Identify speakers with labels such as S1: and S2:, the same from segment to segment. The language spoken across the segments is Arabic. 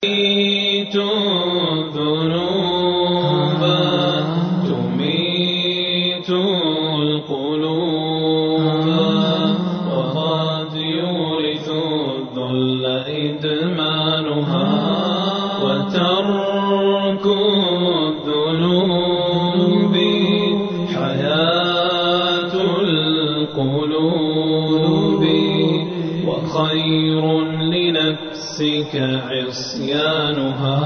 S1: الذنوب تميت القلوب وقد يورث الذل إدمانها وترك الذنوب حياة القلوب وخير لنفسك عصيانها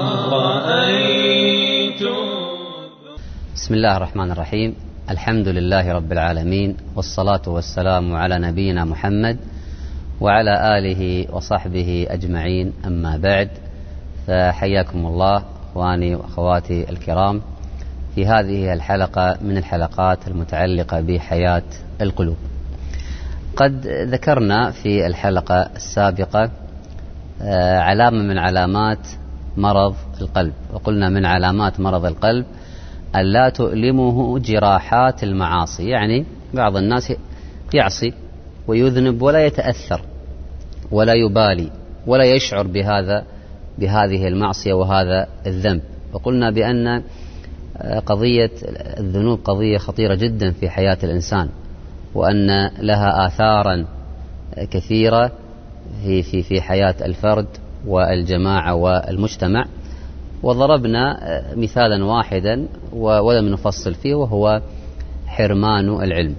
S1: رأيت.
S2: بسم الله الرحمن الرحيم. الحمد لله رب العالمين، والصلاة والسلام على نبينا محمد وعلى آله وصحبه أجمعين، أما بعد، فحياكم الله أخواني وأخواتي الكرام في هذه الحلقة من الحلقات المتعلقة بحياة القلوب. قد ذكرنا في الحلقة السابقة علامة من علامات مرض القلب، وقلنا من علامات مرض القلب ألا تؤلمه جراحات المعاصي، يعني بعض الناس يعصي ويذنب ولا يتأثر ولا يبالي ولا يشعر بهذه المعصية وهذا الذنب. وقلنا بأن قضية الذنوب قضية خطيرة جدا في حياة الإنسان، وأن لها آثارا كثيرة في حياة الفرد والجماعة والمجتمع. وضربنا مثالا واحدا ولم نفصل فيه، وهو حرمان العلم.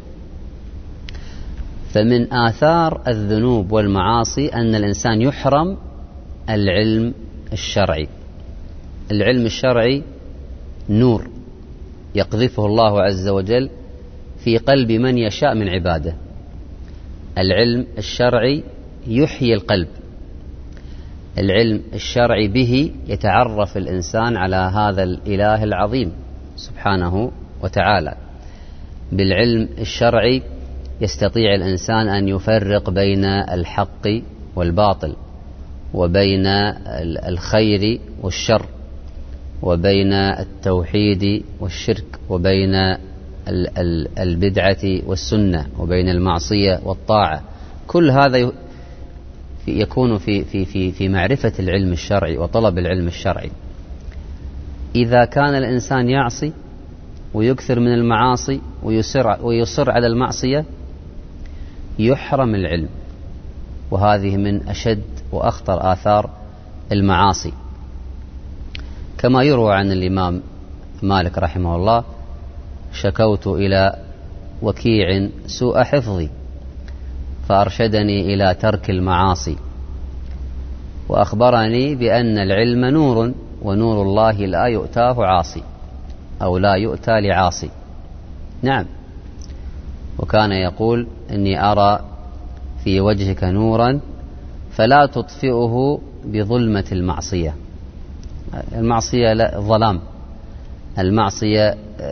S2: فمن آثار الذنوب والمعاصي أن الإنسان يحرم العلم الشرعي. العلم الشرعي نور يقذفه الله عز وجل في قلب من يشاء من عباده. العلم الشرعي يحيي القلب. العلم الشرعي به يتعرف الإنسان على هذا الإله العظيم سبحانه وتعالى. بالعلم الشرعي يستطيع الإنسان أن يفرق بين الحق والباطل، وبين الخير والشر، وبين التوحيد والشرك، وبين البدعة والسنة، وبين المعصية والطاعة. كل هذا يكون في معرفة العلم الشرعي وطلب العلم الشرعي. إذا كان الإنسان يعصي ويكثر من المعاصي ويصر على المعصية يحرم العلم، وهذه من أشد وأخطر آثار المعاصي. كما يروى عن الإمام مالك رحمه الله: شكوت إلى وكيع سوء حفظي فأرشدني إلى ترك المعاصي، وأخبرني بأن العلم نور، ونور الله لا يؤتاه عاصي، أو لا يؤتى لعاصي. نعم. وكان يقول: إني أرى في وجهك نورا فلا تطفئه بظلمة المعصية. المعصية لا ظلام، المعصية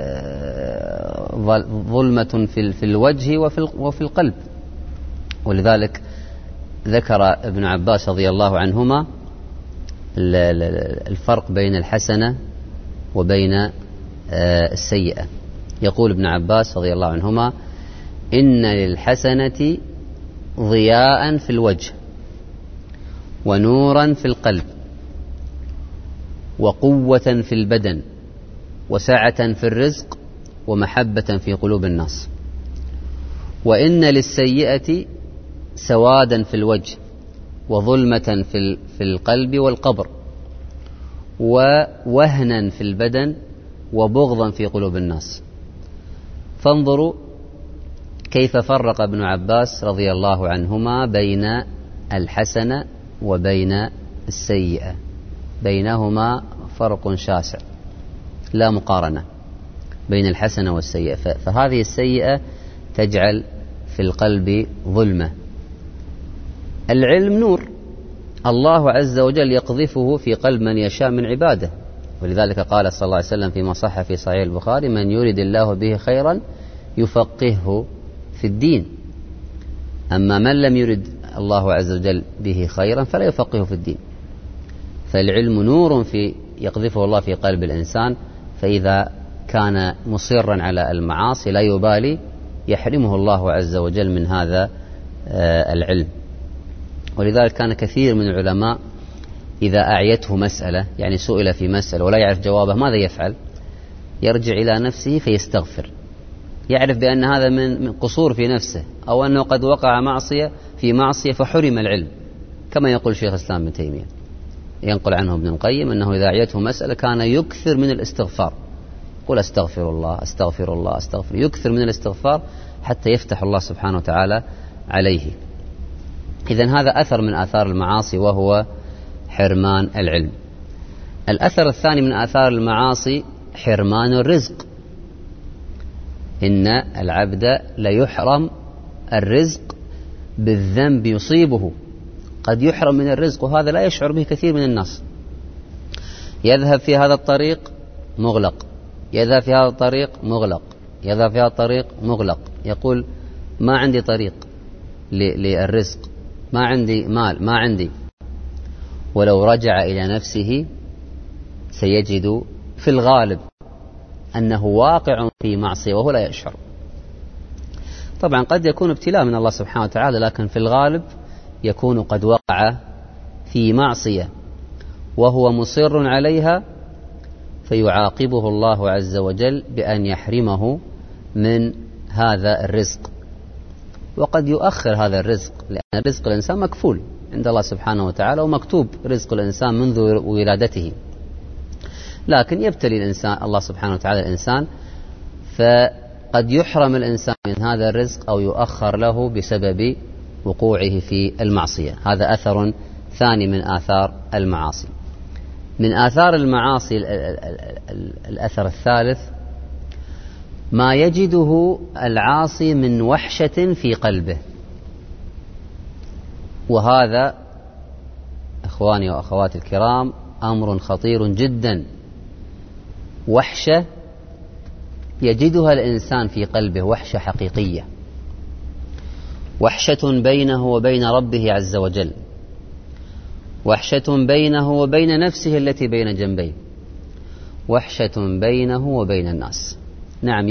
S2: ظلمة في الوجه وفي القلب. ولذلك ذكر ابن عباس رضي الله عنهما الفرق بين الحسنة وبين السيئة. يقول ابن عباس رضي الله عنهما: إن للحسنة ضياء في الوجه، ونورا في القلب، وقوة في البدن، وسعة في الرزق، ومحبة في قلوب الناس. وإن للسيئة سوادا في الوجه، وظلمة في القلب والقبر، ووهنا في البدن، وبغضا في قلوب الناس. فانظروا كيف فرق ابن عباس رضي الله عنهما بين الحسنة وبين السيئة، بينهما فرق شاسع لا مقارنة بين الحسنة والسيئة. فهذه السيئة تجعل في القلب ظلمة. العلم نور الله عز وجل يقذفه في قلب من يشاء من عباده، ولذلك قال صلى الله عليه وسلم فيما صح في صحيح البخاري: من يريد الله به خيرا يفقهه في الدين. أما من لم يرد الله عز وجل به خيرا فلا يفقهه في الدين. فالعلم نور يقذفه الله في قلب الإنسان، فإذا كان مصرا على المعاصي لا يبالي يحرمه الله عز وجل من هذا العلم. ولذلك كان كثير من العلماء إذا أعيته مسألة، يعني سئل في مسألة ولا يعرف جوابه، ماذا يفعل؟ يرجع إلى نفسه فيستغفر، يعرف بأن هذا من قصور في نفسه، أو أنه قد وقع في معصية فحرم العلم، كما يقول شيخ الإسلام ابن تيمية، ينقل عنه ابن القيم أنه إذا أعيته مسألة كان يكثر من الاستغفار، يقول أستغفر الله أستغفر الله أستغفر، يكثر من الاستغفار حتى يفتح الله سبحانه وتعالى عليه. إذن هذا أثر من آثار المعاصي، وهو حرمان العلم. الأثر الثاني من آثار المعاصي حرمان الرزق. إن العبد ليحرم الرزق بالذنب يصيبه، قد يحرم من الرزق وهذا لا يشعر به كثير من الناس. يذهب في هذا الطريق مغلق، يذهب في هذا الطريق مغلق، يذهب في هذا الطريق مغلق، يقول ما عندي طريق للرزق، ما عندي مال، ما عندي. ولو رجع إلى نفسه سيجد في الغالب أنه واقع في معصية وهو لا يشعر. طبعا قد يكون ابتلاء من الله سبحانه وتعالى، لكن في الغالب يكون قد وقع في معصية وهو مصر عليها، فيعاقبه الله عز وجل بأن يحرمه من هذا الرزق. وقد يؤخر هذا الرزق، لأن رزق الإنسان مكفول عند الله سبحانه وتعالى، ومكتوب رزق الإنسان منذ ولادته، لكن يبتلي الإنسان الله سبحانه وتعالى الإنسان، فقد يحرم الإنسان من هذا الرزق أو يؤخر له بسبب وقوعه في المعصية. هذا أثر ثاني من آثار المعاصي. من آثار المعاصي الأثر الثالث ما يجده العاصي من وحشة في قلبه، وهذا أخواني وأخواتي الكرام أمر خطير جدا. وحشة يجدها الإنسان في قلبه، وحشة حقيقية، وحشة بينه وبين ربه عز وجل، وحشة بينه وبين نفسه التي بين جنبيه، وحشة بينه وبين الناس. نعم،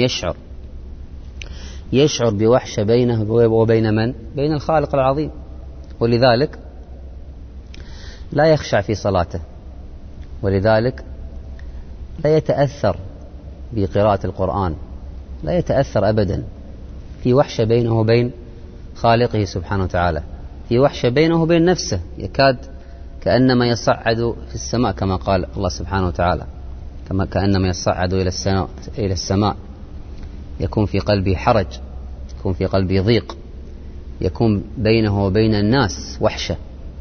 S2: يشعر بوحشة بينه وبين من؟ بين الخالق العظيم. ولذلك لا يخشع في صلاته، ولذلك لا يتأثر بقراءة القرآن، لا يتأثر أبدا. في وحشة بينه وبين خالقه سبحانه وتعالى، في وحشة بينه وبين نفسه، يكاد كأنما يصعد في السماء، كما قال الله سبحانه وتعالى، كأنما يصعد إلى السماء. يكون في قلبه حرج، يكون في قلبه ضيق، يكون بينه وبين الناس وحشة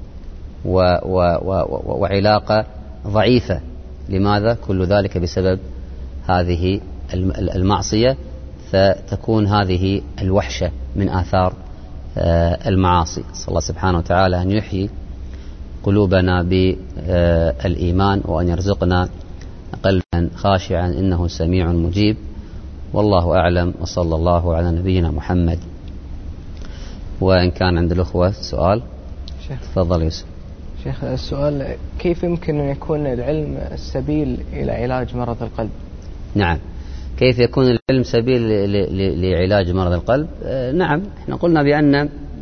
S2: وعلاقة ضعيفة. لماذا؟ كل ذلك بسبب هذه المعصية، فتكون هذه الوحشة من آثار المعاصي. صلى الله سبحانه وتعالى أن يحيي قلوبنا بالإيمان، وأن يرزقنا قلبا خاشعا إنه سميع مجيب. والله أعلم، وصلى الله على نبينا محمد. وإن كان عند الأخوة سؤال تفضل يوسف.
S3: شيخ، السؤال: كيف يمكن أن يكون العلم سبيل إلى علاج مرض القلب؟
S2: نعم، كيف يكون العلم سبيل لعلاج مرض القلب؟ نعم، احنا قلنا بأن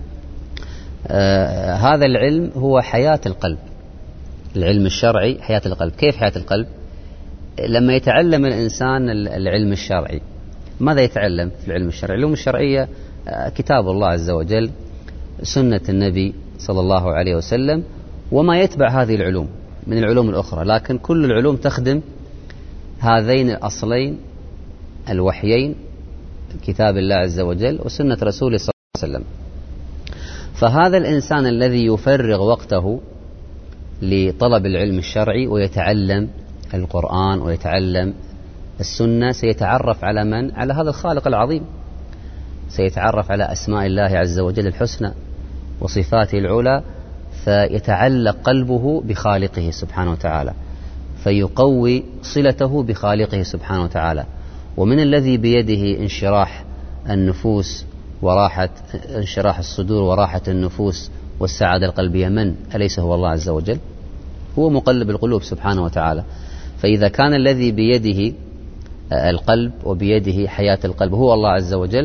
S2: هذا العلم هو حياة القلب. العلم الشرعي حياة القلب. كيف حياة القلب؟ لما يتعلم الإنسان العلم الشرعي، ماذا يتعلم في العلم الشرعي؟ العلوم الشرعية كتاب الله عز وجل، سنة النبي صلى الله عليه وسلم، وما يتبع هذه العلوم من العلوم الأخرى، لكن كل العلوم تخدم هذين الأصلين الوحيين، كتاب الله عز وجل وسنة رسوله صلى الله عليه وسلم. فهذا الإنسان الذي يفرغ وقته لطلب العلم الشرعي ويتعلم القرآن ويتعلم السنة سيتعرف على من؟ على هذا الخالق العظيم، سيتعرف على أسماء الله عز وجل الحسنى وصفاته العلى، فيتعلق قلبه بخالقه سبحانه وتعالى، فيقوي صلته بخالقه سبحانه وتعالى. ومن الذي بيده انشراح النفوس وراحة انشراح الصدور وراحة النفوس والسعادة القلبية؟ من؟ أليس هو الله عز وجل؟ هو مقلب القلوب سبحانه وتعالى. فإذا كان الذي بيده القلب وبيده حياة القلب هو الله عز وجل،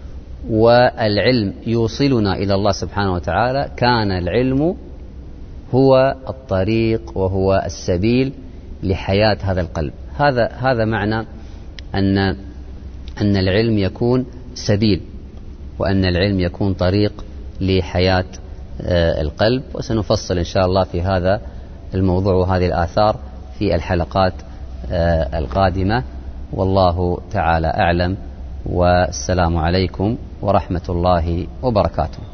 S2: والعلم يوصلنا إلى الله سبحانه وتعالى، كان العلم هو الطريق وهو السبيل لحياة هذا القلب. هذا معنى أن العلم يكون سبيل، وأن العلم يكون طريق لحياة القلب. وسنفصل إن شاء الله في هذا الموضوع وهذه الآثار في الحلقات القادمة، والله تعالى أعلم، والسلام عليكم ورحمة الله وبركاته.